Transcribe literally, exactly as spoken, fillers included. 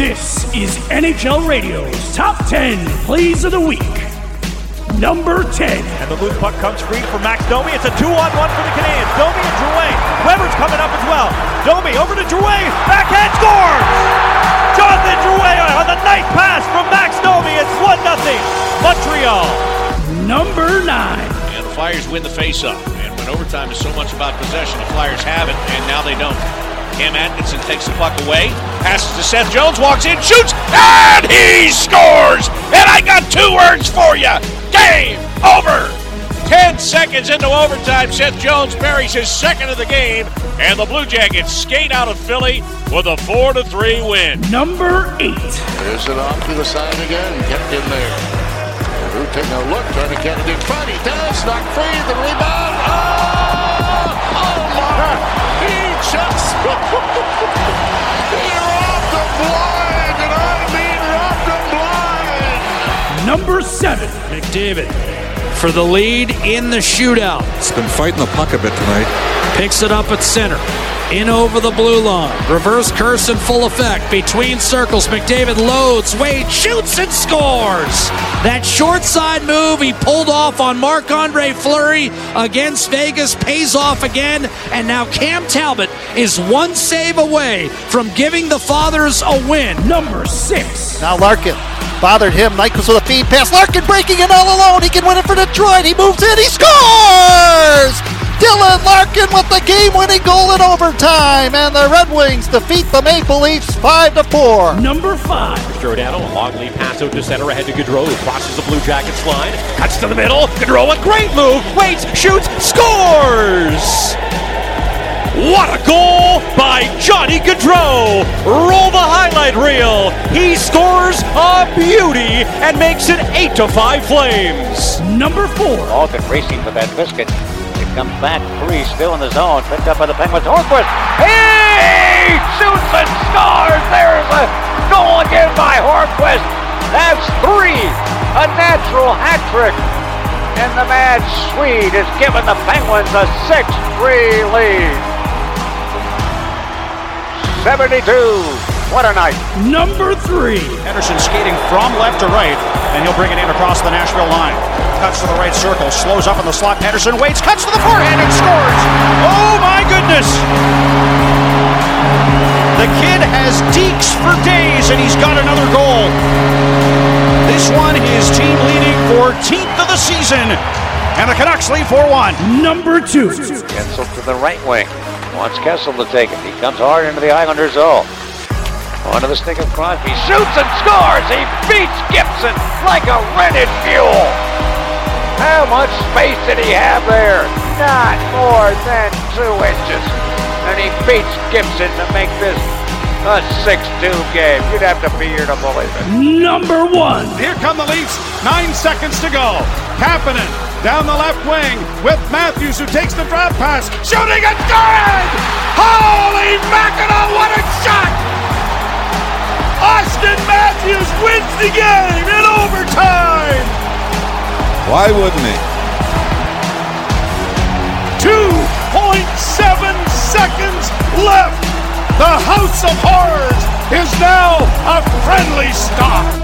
This is N H L Radio's Top ten Plays of the Week. Number ten. And the loose puck comes free for Max Domi. It's a two on one for the Canadiens. Domi and Drouin. Weber's coming up as well. Domi over to Drouin. Backhand scores! Jonathan Drouin on the nice pass from Max Domi. It's one nothing. Montreal. Number nine. And the Flyers win the faceoff. And when overtime is so much about possession, the Flyers have it, and now they don't. Cam Atkinson takes the puck away, passes to Seth Jones, walks in, shoots, and he scores! And I got two words for you. Game over! Ten seconds into overtime, Seth Jones buries his second of the game, and the Blue Jackets skate out of Philly with a four to three win. Number eight. There's it off to the side again, kept in there. Who taking a look, trying to get it in front. He does, knock free, the rebound. Oh, oh my! He just he robbed them blind, and I mean robbed them blind. Number seven. McDavid for the lead in the shootout. He's been fighting the puck a bit tonight. Picks it up at center. In over the blue line. Reverse curse in full effect. Between circles, McDavid loads. Wade shoots and scores. That short side move he pulled off on Marc-Andre Fleury against Vegas pays off again. And now Cam Talbot is one save away from giving the Fathers a win. Number six. Now Larkin bothered him. Nyquist with a feed pass. Larkin breaking it all alone. He can win it for Detroit. He moves in. He scores! Dylan Larkin with the game-winning goal in overtime, and the Red Wings defeat the Maple Leafs five to four. Number five. Giordano, a long lead pass out to center, ahead to Gaudreau, who crosses the Blue Jackets line, cuts to the middle. Gaudreau, a great move, waits, shoots, scores! What a goal by Johnny Gaudreau! Roll the highlight reel. He scores a beauty and makes it eight to five Flames. Number four. Alton racing for that biscuit. Comes back free, still in the zone, picked up by the Penguins. Hornquist, he shoots and scores. There's a goal again by Hornquist. That's three, a natural hat trick. And the mad Swede has given the Penguins a six three lead. seventy-two, what a night. Number three. Henderson skating from left to right, and he'll bring it in across the Nashville line. Cuts to the right circle, slows up in the slot. Henderson waits, cuts to the forehand and scores. Oh my goodness! The kid has deeks for days, and he's got another goal. This one, his team leading fourteenth of the season, and the Canucks lead four one. Number two. Kessel to the right wing. Wants Kessel to take it. He comes hard into the Islander zone. Onto the stick of Crosby. Shoots and scores! He beats Gibson like a rented mule. How much space did he have there? Not more than two inches. And he beats Gibson to make this a six two game. You'd have to be here to believe it. Number one. Here come the Leafs. Nine seconds to go. Kapanen down the left wing with Matthews, who takes the drop pass. Shooting and good! Holy mackerel, what a shot! Austin Matthews wins the game in overtime! Why wouldn't he? two point seven seconds left. The House of Horrors is now a friendly stop.